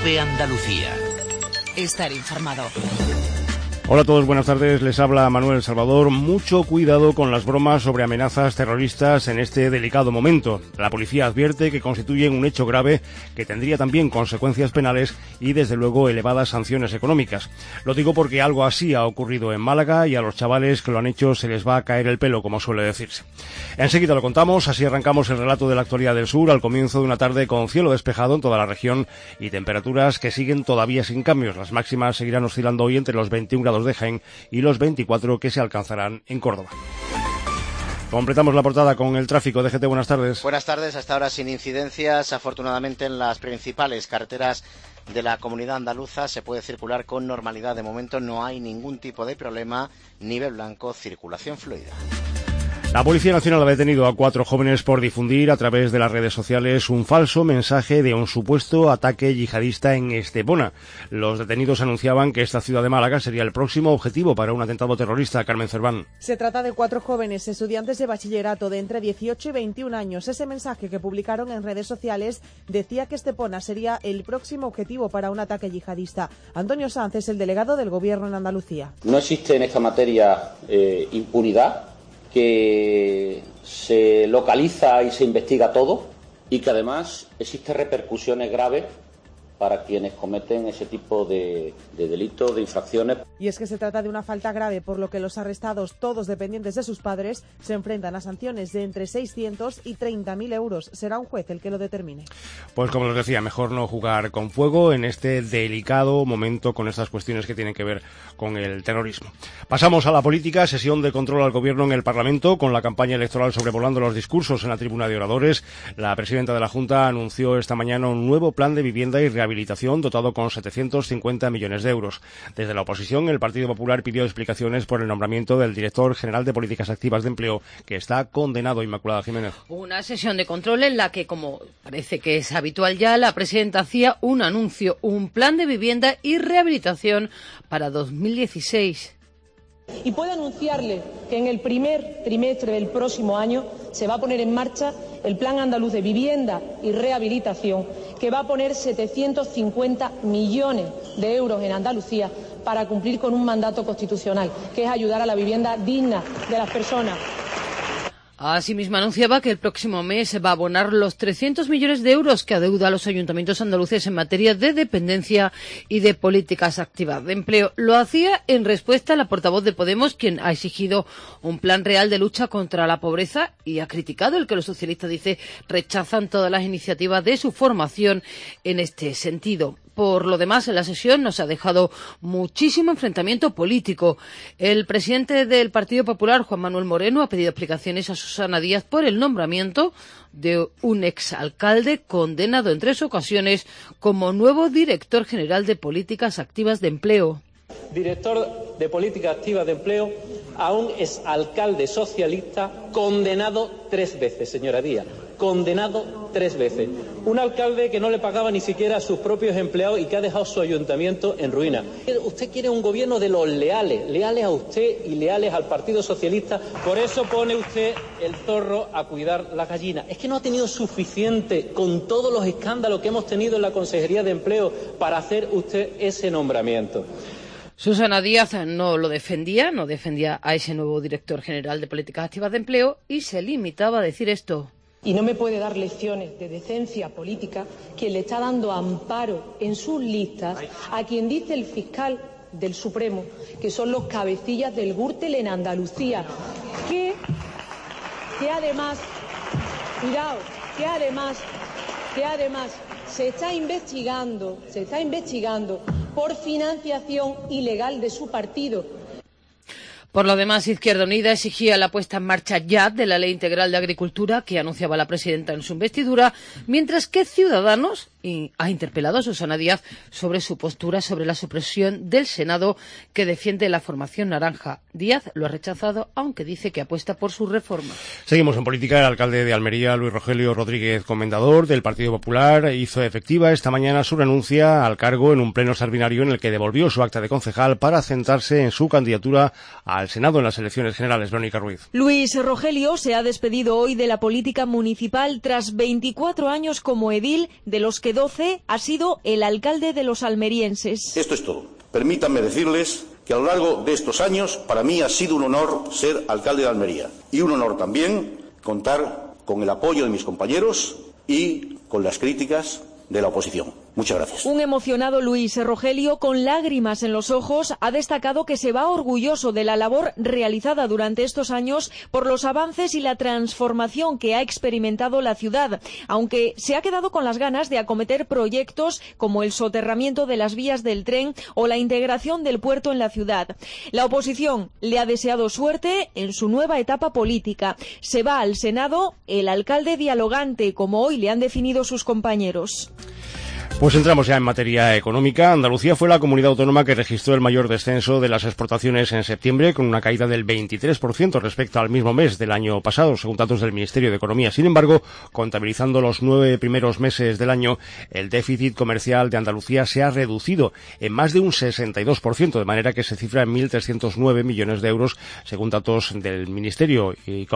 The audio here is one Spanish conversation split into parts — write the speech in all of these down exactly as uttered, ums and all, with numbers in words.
de Andalucía. Estar informado. Hola a todos, buenas tardes, les habla Manuel Salvador. Mucho cuidado con las bromas sobre amenazas terroristas en este delicado momento. La policía advierte que constituyen un hecho grave que tendría también consecuencias penales y desde luego elevadas sanciones económicas. Lo digo porque algo así ha ocurrido en Málaga y a los chavales que lo han hecho se les va a caer el pelo, como suele decirse. Enseguida lo contamos, así arrancamos el relato de la actualidad del sur al comienzo de una tarde con cielo despejado en toda la región y temperaturas que siguen todavía sin cambios. Las máximas seguirán oscilando hoy entre los veintiún grados de Jaén y los veinticuatro que se alcanzarán en Córdoba. Completamos la portada con el tráfico. D G T, buenas tardes. Buenas tardes, hasta ahora sin incidencias. Afortunadamente en las principales carreteras de la comunidad andaluza se puede circular con normalidad. De momento no hay ningún tipo de problema. Nivel blanco, circulación fluida. La Policía Nacional ha detenido a cuatro jóvenes por difundir a través de las redes sociales un falso mensaje de un supuesto ataque yihadista en Estepona. Los detenidos anunciaban que esta ciudad de Málaga sería el próximo objetivo para un atentado terrorista. Carmen Cerván. Se trata de cuatro jóvenes estudiantes de bachillerato de entre dieciocho y veintiún años. Ese mensaje que publicaron en redes sociales decía que Estepona sería el próximo objetivo para un ataque yihadista. Antonio Sanz es el delegado del Gobierno en Andalucía. No existe en esta materia eh, impunidad, que se localiza y se investiga todo y que además existen repercusiones graves para quienes cometen ese tipo de, de delitos, de infracciones. Y es que se trata de una falta grave, por lo que los arrestados, todos dependientes de sus padres, se enfrentan a sanciones de entre seiscientos y treinta mil euros. Será un juez el que lo determine. Pues como les decía, mejor no jugar con fuego en este delicado momento con estas cuestiones que tienen que ver con el terrorismo. Pasamos a la política, sesión de control al gobierno en el Parlamento, con la campaña electoral sobrevolando los discursos en la tribuna de oradores. La presidenta de la Junta anunció esta mañana un nuevo plan de vivienda y rehabilitación Rehabilitación dotado con setecientos cincuenta millones de euros. Desde la oposición, el Partido Popular pidió explicaciones por el nombramiento del director general de Políticas Activas de Empleo, que está condenado. Inmaculada Jiménez. Una sesión de control en la que, como parece que es habitual ya, la presidenta hacía un anuncio, un plan de vivienda y rehabilitación para dos mil dieciséis. Y puedo anunciarle que en el primer trimestre del próximo año se va a poner en marcha el Plan Andaluz de Vivienda y Rehabilitación, que va a poner setecientos cincuenta millones de euros en Andalucía para cumplir con un mandato constitucional, que es ayudar a la vivienda digna de las personas. Asimismo anunciaba que el próximo mes va a abonar los trescientos millones de euros que adeuda a los ayuntamientos andaluces en materia de dependencia y de políticas activas de empleo. Lo hacía en respuesta a la portavoz de Podemos, quien ha exigido un plan real de lucha contra la pobreza y ha criticado el que los socialistas, dice, rechazan todas las iniciativas de su formación en este sentido. Por lo demás, en la sesión nos ha dejado muchísimo enfrentamiento político. El presidente del Partido Popular, Juan Manuel Moreno, ha pedido explicaciones a Susana Díaz por el nombramiento de un exalcalde condenado en tres ocasiones como nuevo director general de Políticas Activas de Empleo. Director de Políticas Activas de Empleo a un exalcalde socialista condenado tres veces, señora Díaz. Condenado tres veces. Un alcalde que no le pagaba ni siquiera a sus propios empleados y que ha dejado su ayuntamiento en ruina. Usted quiere un gobierno de los leales, leales a usted y leales al Partido Socialista. Por eso pone usted el zorro a cuidar la gallina. Es que no ha tenido suficiente con todos los escándalos que hemos tenido en la Consejería de Empleo para hacer usted ese nombramiento. Susana Díaz no lo defendía, no defendía a ese nuevo director general de Políticas Activas de Empleo y se limitaba a decir esto. Y no me puede dar lecciones de decencia política quien le está dando amparo en sus listas a quien dice el fiscal del Supremo que son los cabecillas del Gürtel en Andalucía, que, que además, cuidado, que además, que además se está investigando, se está investigando por financiación ilegal de su partido. Por lo demás, Izquierda Unida exigía la puesta en marcha ya de la Ley Integral de Agricultura que anunciaba la presidenta en su investidura, mientras que Ciudadanos ha interpelado a Susana Díaz sobre su postura sobre la supresión del Senado que defiende la formación naranja. Díaz lo ha rechazado, aunque dice que apuesta por su reforma. Seguimos en política. El alcalde de Almería, Luis Rogelio Rodríguez Comendador, del Partido Popular, hizo efectiva esta mañana su renuncia al cargo en un pleno extraordinario en el que devolvió su acta de concejal para centrarse en su candidatura al Senado en las elecciones generales. Verónica Ruiz. Luis Rogelio se ha despedido hoy de la política municipal tras veinticuatro años como edil, de los que doce ha sido el alcalde de los almerienses. Esto es todo. Permítanme decirles que a lo largo de estos años para mí ha sido un honor ser alcalde de Almería y un honor también contar con el apoyo de mis compañeros y con las críticas de la oposición. Muchas gracias. Un emocionado Luis Rogelio, con lágrimas en los ojos, ha destacado que se va orgulloso de la labor realizada durante estos años por los avances y la transformación que ha experimentado la ciudad, aunque se ha quedado con las ganas de acometer proyectos como el soterramiento de las vías del tren o la integración del puerto en la ciudad. La oposición le ha deseado suerte en su nueva etapa política. Se va al Senado el alcalde dialogante, como hoy le han definido sus compañeros. Pues entramos ya en materia económica. Andalucía fue la comunidad autónoma que registró el mayor descenso de las exportaciones en septiembre, con una caída del veintitrés por ciento respecto al mismo mes del año pasado, según datos del Ministerio de Economía. Sin embargo, contabilizando los nueve primeros meses del año, el déficit comercial de Andalucía se ha reducido en más de un sesenta y dos por ciento, de manera que se cifra en mil trescientos nueve millones de euros, según datos del Ministerio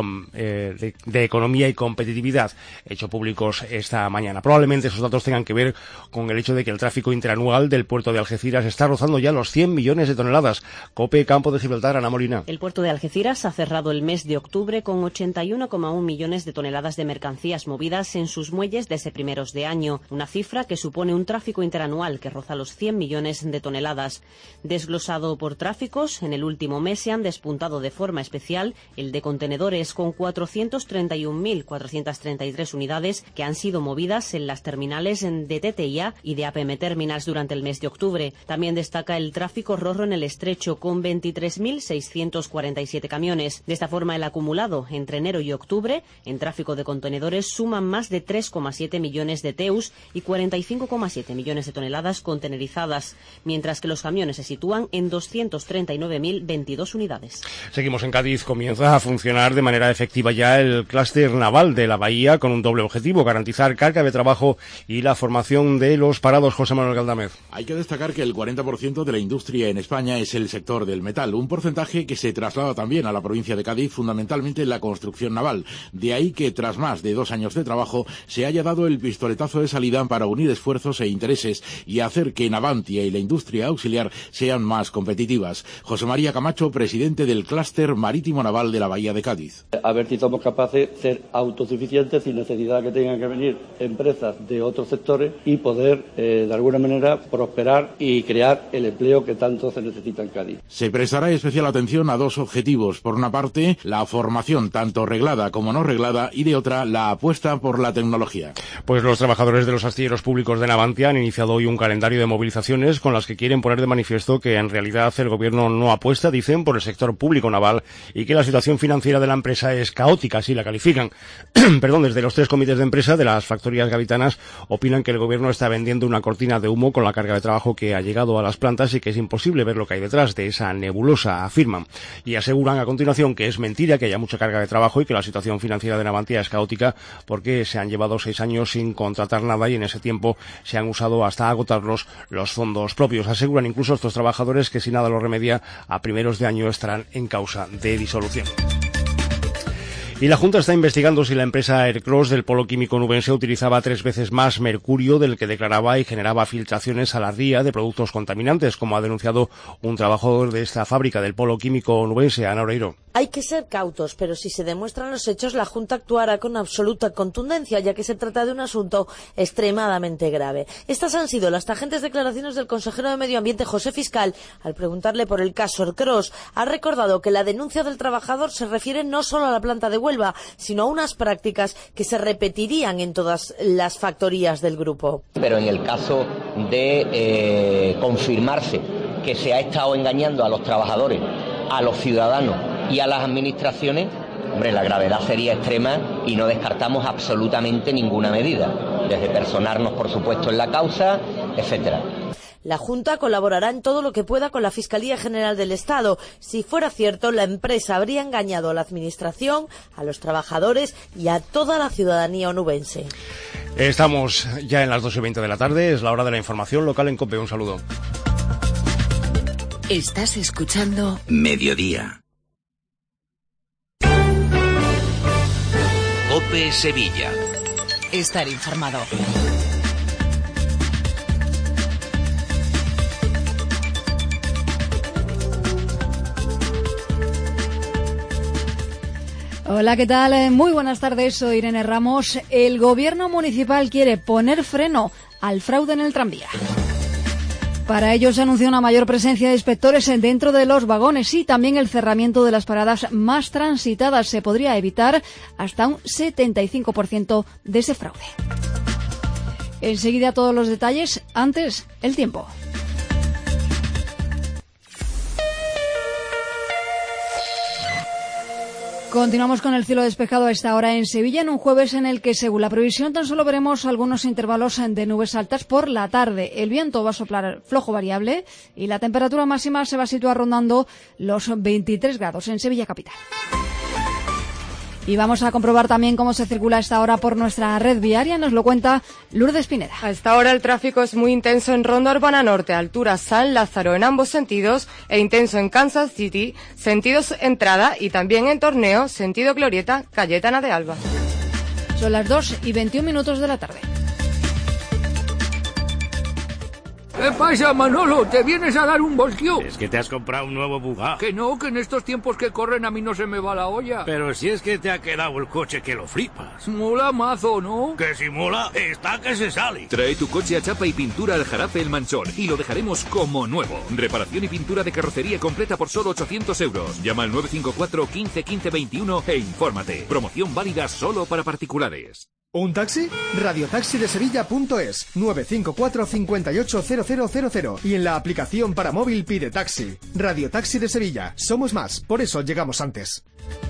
de Economía y Competitividad, hechos públicos esta mañana. Probablemente esos datos tengan que ver con el hecho de que el tráfico interanual del puerto de Algeciras está rozando ya los cien millones de toneladas. COPE, Campo de Gibraltar, Ana Molina. El puerto de Algeciras ha cerrado el mes de octubre con ochenta y uno coma uno millones de toneladas de mercancías movidas en sus muelles desde primeros de año, una cifra que supone un tráfico interanual que roza los cien millones de toneladas. Desglosado por tráficos, en el último mes se han despuntado de forma especial el de contenedores, con cuatrocientas treinta y un mil cuatrocientas treinta y tres unidades que han sido movidas en las terminales de T T I A y de A P M Terminals durante el mes de octubre. También destaca el tráfico rorro en el estrecho, con veintitrés mil seiscientos cuarenta y siete camiones. De esta forma, el acumulado entre enero y octubre en tráfico de contenedores suman más de tres coma siete millones de T E Us y cuarenta y cinco coma siete millones de toneladas contenerizadas, mientras que los camiones se sitúan en doscientas treinta y nueve mil veintidós unidades. Seguimos en Cádiz. Comienza a funcionar de manera efectiva ya el clúster naval de la bahía, con un doble objetivo: garantizar carga de trabajo y la formación de los parados. José Manuel Galdamez. Hay que destacar que el cuarenta por ciento de la industria en España es el sector del metal, un porcentaje que se traslada también a la provincia de Cádiz, fundamentalmente en la construcción naval. De ahí que tras más de dos años de trabajo se haya dado el pistoletazo de salida para unir esfuerzos e intereses y hacer que Navantia y la industria auxiliar sean más competitivas. José María Camacho, presidente del clúster marítimo naval de la bahía de Cádiz. A ver si somos capaces de ser autosuficientes sin necesidad que tengan que venir empresas de otros sectores y poder eh, de alguna manera prosperar y crear el empleo que tanto se necesita en Cádiz. Se prestará especial atención a dos objetivos: por una parte, la formación tanto reglada como no reglada, y de otra, la apuesta por la tecnología. Pues los trabajadores de los astilleros públicos de Navantia han iniciado hoy un calendario de movilizaciones con las que quieren poner de manifiesto que en realidad el gobierno no apuesta, dicen, por el sector público naval, y que la situación financiera de la empresa es caótica, así la califican. Perdón, desde los tres comités de empresa de las factorías gaditanas opinan que el gobierno está vendiendo una cortina de humo con la carga de trabajo que ha llegado a las plantas y que es imposible ver lo que hay detrás de esa nebulosa, afirman. Y aseguran a continuación que es mentira que haya mucha carga de trabajo y que la situación financiera de Navantia es caótica, porque se han llevado seis años sin contratar nada y en ese tiempo se han usado hasta agotarlos los fondos propios. Aseguran incluso estos trabajadores que si nada lo remedia, a primeros de año estarán en causa de disolución. Y la Junta está investigando si la empresa Aircross del polo químico nubense utilizaba tres veces más mercurio del que declaraba y generaba filtraciones a la ría de productos contaminantes, como ha denunciado un trabajador de esta fábrica del polo químico nubense, Ana Oreiro. Hay que ser cautos, pero si se demuestran los hechos, la Junta actuará con absoluta contundencia, ya que se trata de un asunto extremadamente grave. Estas han sido las tajentes declaraciones del consejero de Medio Ambiente, José Fiscal, al preguntarle por el caso Aircross. Ha recordado que la denuncia del trabajador se refiere no solo a la planta de Huelva, sino a unas prácticas que se repetirían en todas las factorías del grupo. Pero en el caso de eh, confirmarse que se ha estado engañando a los trabajadores, a los ciudadanos y a las administraciones, hombre, la gravedad sería extrema y no descartamos absolutamente ninguna medida, desde personarnos, por supuesto, en la causa, etcétera. La Junta colaborará en todo lo que pueda con la Fiscalía General del Estado. Si fuera cierto, la empresa habría engañado a la Administración, a los trabajadores y a toda la ciudadanía onubense. Estamos ya en las dos y veinte de la tarde, es la hora de la información local en COPE. Un saludo. Estás escuchando Mediodía. COPE Sevilla. Estar informado. Hola, ¿qué tal? Muy buenas tardes, soy Irene Ramos. El gobierno municipal quiere poner freno al fraude en el tranvía. Para ello se anunció una mayor presencia de inspectores dentro de los vagones y también el cerramiento de las paradas más transitadas. Se podría evitar hasta un setenta y cinco por ciento de ese fraude. Enseguida todos los detalles, antes el tiempo. Continuamos con el cielo despejado a esta hora en Sevilla, en un jueves en el que, según la previsión, tan solo veremos algunos intervalos de nubes altas por la tarde. El viento va a soplar flojo variable y la temperatura máxima se va a situar rondando los veintitrés grados en Sevilla capital. Y vamos a comprobar también cómo se circula a esta hora por nuestra red viaria. Nos lo cuenta Lourdes Pineda. A esta hora el tráfico es muy intenso en Ronda Urbana Norte, altura San Lázaro en ambos sentidos, e intenso en Kansas City, sentidos entrada, y también en Torneo, sentido Glorieta, Cayetana de Alba. Son las dos y veintiún minutos de la tarde. ¿Qué pasa, Manolo? ¿Te vienes a dar un voltio? Es que te has comprado un nuevo Bugatti. Que no, que en estos tiempos que corren a mí no se me va la olla. Pero si es que te ha quedado el coche que lo flipas. Mola mazo, ¿no? Que si mola, está que se sale. Trae tu coche a chapa y pintura al Jarafe El Manchón y lo dejaremos como nuevo. Reparación y pintura de carrocería completa por solo ochocientos euros. Llama al nueve cinco cuatro, quince, quince, veintiuno e infórmate. Promoción válida solo para particulares. ¿Un taxi? radiotaxidesevilla punto es, nueve cinco cuatro, cinco ocho, cero cero cero cero, y en la aplicación para móvil pide taxi. Radio Taxi de Sevilla. Somos más, por eso llegamos antes.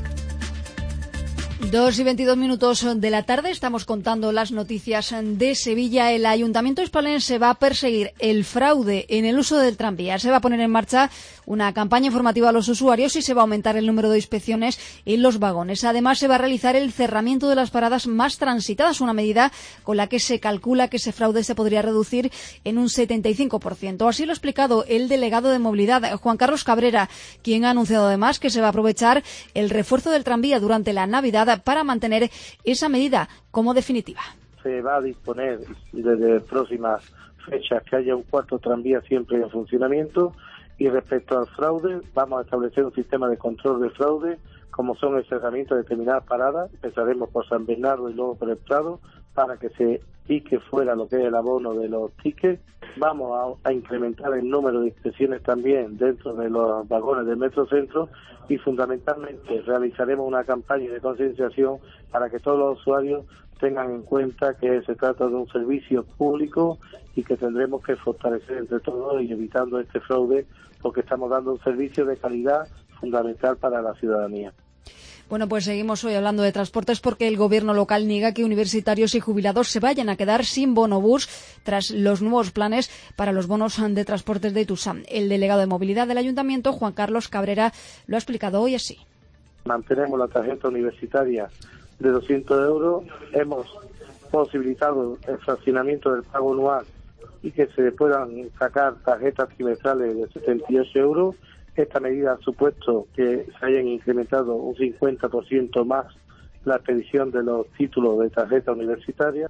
Dos y veintidós minutos de la tarde, estamos contando las noticias de Sevilla. El Ayuntamiento hispalense va a perseguir el fraude en el uso del tranvía. Se va a poner en marcha una campaña informativa a los usuarios y se va a aumentar el número de inspecciones en los vagones. Además, se va a realizar el cerramiento de las paradas más transitadas, una medida con la que se calcula que ese fraude se podría reducir en un setenta y cinco por ciento. Así lo ha explicado el delegado de Movilidad, Juan Carlos Cabrera, quien ha anunciado además que se va a aprovechar el refuerzo del tranvía durante la Navidad para mantener esa medida como definitiva. Se va a disponer desde próximas fechas que haya un cuarto tranvía siempre en funcionamiento, y respecto al fraude vamos a establecer un sistema de control de fraude como son el cerramiento de determinadas paradas. Empezaremos por San Bernardo y luego por el Prado para que se pique fuera lo que es el abono de los tickets. Vamos a, a incrementar el número de inspecciones también dentro de los vagones del Metrocentro, y fundamentalmente realizaremos una campaña de concienciación para que todos los usuarios tengan en cuenta que se trata de un servicio público y que tendremos que fortalecer entre todos y evitando este fraude, porque estamos dando un servicio de calidad fundamental para la ciudadanía. Bueno, pues seguimos hoy hablando de transportes porque el gobierno local niega que universitarios y jubilados se vayan a quedar sin bonobús tras los nuevos planes para los bonos de transportes de Tusam. El delegado de movilidad del ayuntamiento, Juan Carlos Cabrera, lo ha explicado hoy así. Mantenemos la tarjeta universitaria de doscientos euros, hemos posibilitado el fraccionamiento del pago anual y que se puedan sacar tarjetas trimestrales de setenta y ocho euros. Esta medida ha supuesto que se hayan incrementado un cincuenta por ciento más la expedición de los títulos de tarjeta universitaria.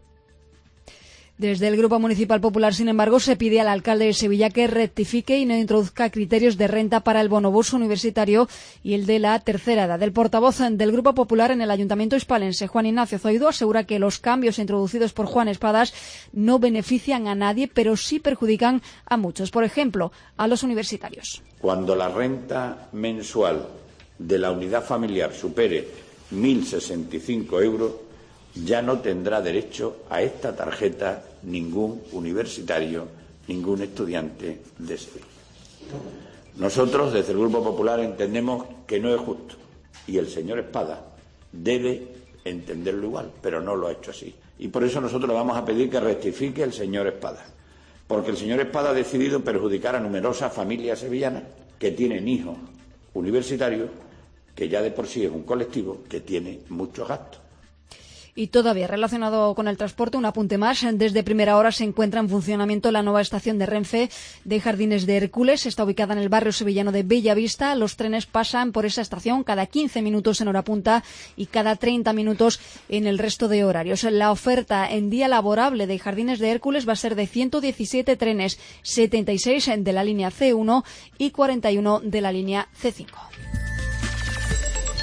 Desde el Grupo Municipal Popular, sin embargo, se pide al alcalde de Sevilla que rectifique y no introduzca criterios de renta para el bonobús universitario y el de la tercera edad. El portavoz del Grupo Popular en el Ayuntamiento hispalense, Juan Ignacio Zoido, asegura que los cambios introducidos por Juan Espadas no benefician a nadie, pero sí perjudican a muchos, por ejemplo, a los universitarios. Cuando la renta mensual de la unidad familiar supere mil sesenta y cinco euros, ya no tendrá derecho a esta tarjeta ningún universitario, ningún estudiante de Sevilla. Nosotros, desde el Grupo Popular, entendemos que no es justo, y el señor Espada debe entenderlo igual, pero no lo ha hecho así. Y por eso nosotros le vamos a pedir que rectifique el señor Espada, porque el señor Espada ha decidido perjudicar a numerosas familias sevillanas que tienen hijos universitarios, que ya de por sí es un colectivo que tiene muchos gastos. Y todavía relacionado con el transporte, un apunte más. Desde primera hora se encuentra en funcionamiento la nueva estación de Renfe de Jardines de Hércules. Está ubicada en el barrio sevillano de Bellavista. Los trenes pasan por esa estación cada quince minutos en hora punta y cada treinta minutos en el resto de horarios. La oferta en día laborable de Jardines de Hércules va a ser de ciento diecisiete trenes, setenta y seis de la línea C uno y cuarenta y uno de la línea C cinco.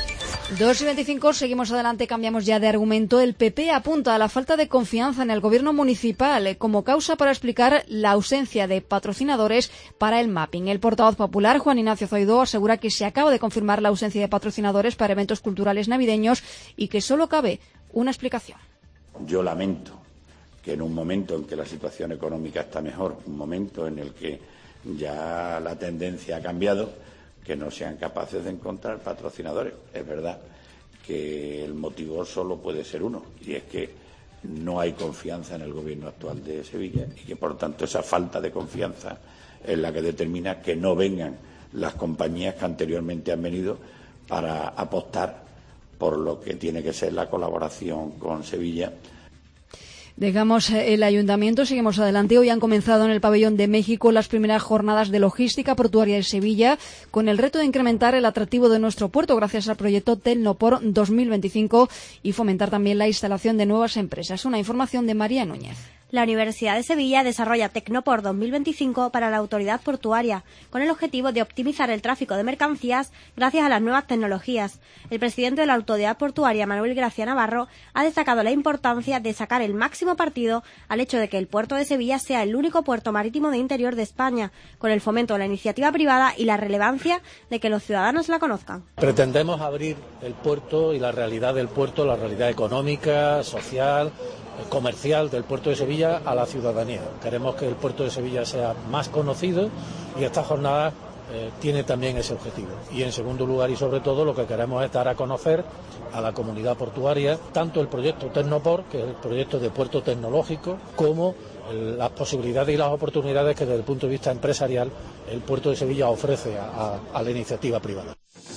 dos y veinticinco, seguimos adelante, cambiamos ya de argumento. El P P apunta a la falta de confianza en el gobierno municipal como causa para explicar la ausencia de patrocinadores para el mapping. El portavoz popular, Juan Ignacio Zoido, asegura que se acaba de confirmar la ausencia de patrocinadores para eventos culturales navideños y que solo cabe una explicación. Yo lamento que en un momento en que la situación económica está mejor, un momento en el que ya la tendencia ha cambiado, que no sean capaces de encontrar patrocinadores. Es verdad que el motivo solo puede ser uno, y es que no hay confianza en el gobierno actual de Sevilla y que, por tanto, esa falta de confianza es la que determina que no vengan las compañías que anteriormente han venido para apostar por lo que tiene que ser la colaboración con Sevilla. Dejamos el ayuntamiento, seguimos adelante. Hoy han comenzado en el pabellón de México las primeras jornadas de logística portuaria de Sevilla, con el reto de incrementar el atractivo de nuestro puerto gracias al proyecto Tecnoport dos mil veinticinco y fomentar también la instalación de nuevas empresas. Una información de María Núñez. La Universidad de Sevilla desarrolla Tecnoport dos mil veinticinco para la autoridad portuaria, con el objetivo de optimizar el tráfico de mercancías gracias a las nuevas tecnologías. El presidente de la autoridad portuaria, Manuel Gracia Navarro, ha destacado la importancia de sacar el máximo partido al hecho de que el puerto de Sevilla sea el único puerto marítimo de interior de España, con el fomento de la iniciativa privada y la relevancia de que los ciudadanos la conozcan. Pretendemos abrir el puerto y la realidad del puerto, la realidad económica, social, comercial del puerto de Sevilla a la ciudadanía. Queremos que el puerto de Sevilla sea más conocido y esta jornada eh, tiene también ese objetivo. Y en segundo lugar y sobre todo lo que queremos es dar a conocer a la comunidad portuaria tanto el proyecto Tecnoport, que es el proyecto de puerto tecnológico, como el, las posibilidades y las oportunidades que desde el punto de vista empresarial el puerto de Sevilla ofrece a, a, a la iniciativa privada.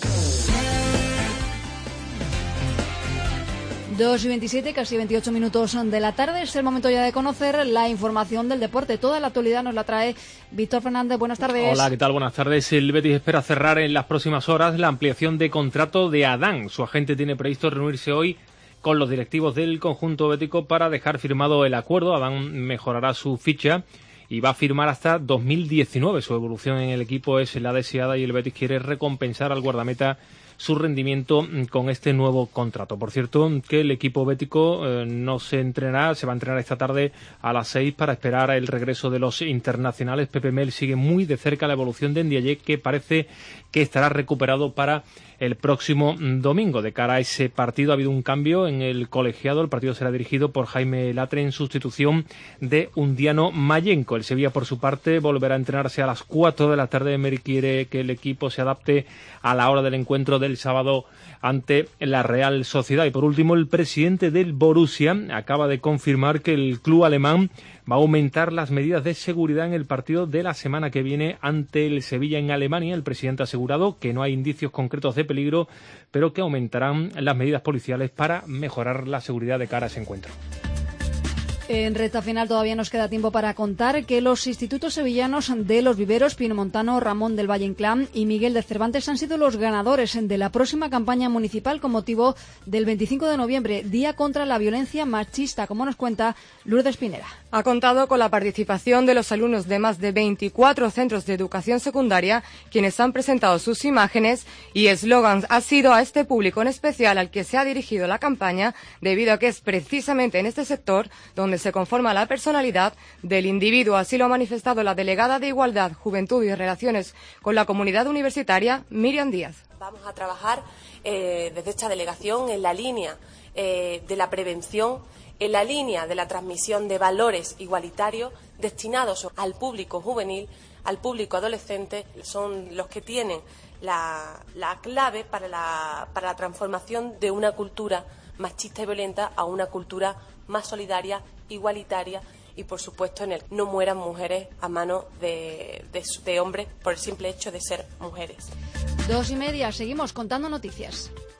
dos y veintisiete, casi veintiocho minutos de la tarde. Es el momento ya de conocer la información del deporte. Toda la actualidad nos la trae Víctor Fernández. Buenas tardes. Hola, ¿qué tal? Buenas tardes. El Betis espera cerrar en las próximas horas la ampliación de contrato de Adán. Su agente tiene previsto reunirse hoy con los directivos del conjunto bético para dejar firmado el acuerdo. Adán mejorará su ficha y va a firmar hasta dos mil diecinueve. Su evolución en el equipo es la deseada y el Betis quiere recompensar al guardameta su rendimiento con este nuevo contrato. Por cierto, que el equipo bético eh, no se entrenará, se va a entrenar esta tarde a las seis para esperar el regreso de los internacionales. Pepe Mel sigue muy de cerca la evolución de Ndiaye, que parece que estará recuperado para el próximo domingo. De cara a ese partido ha habido un cambio en el colegiado. El partido será dirigido por Jaime Latre en sustitución de Undiano Mayenco. El Sevilla, por su parte, volverá a entrenarse a las cuatro de la tarde. Emery quiere que el equipo se adapte a la hora del encuentro del sábado ante la Real Sociedad. Y por último, el presidente del Borussia acaba de confirmar que el club alemán va a aumentar las medidas de seguridad en el partido de la semana que viene ante el Sevilla en Alemania. El presidente ha asegurado que no hay indicios concretos de peligro, pero que aumentarán las medidas policiales para mejorar la seguridad de cara a ese encuentro. En recta final todavía nos queda tiempo para contar que los institutos sevillanos de Los Viveros, Pinomontano, Ramón del Valle Inclán y Miguel de Cervantes han sido los ganadores de la próxima campaña municipal con motivo del veinticinco de noviembre, Día contra la Violencia Machista, como nos cuenta Lourdes Pineda. Ha contado con la participación de los alumnos de más de veinticuatro centros de educación secundaria, quienes han presentado sus imágenes y eslogans. Ha sido a este público en especial al que se ha dirigido la campaña, debido a que es precisamente en este sector donde se conforma la personalidad del individuo. Así lo ha manifestado la delegada de Igualdad, Juventud y Relaciones con la Comunidad Universitaria, Miriam Díaz. Vamos a trabajar eh, desde esta delegación en la línea eh, de la prevención, en la línea de la transmisión de valores igualitarios destinados al público juvenil, al público adolescente. Son los que tienen la, la clave para la, para la transformación de una cultura machista y violenta a una cultura más solidaria, igualitaria y, por supuesto, en el no mueran mujeres a manos de, de, de hombres por el simple hecho de ser mujeres. Dos y media, seguimos contando noticias.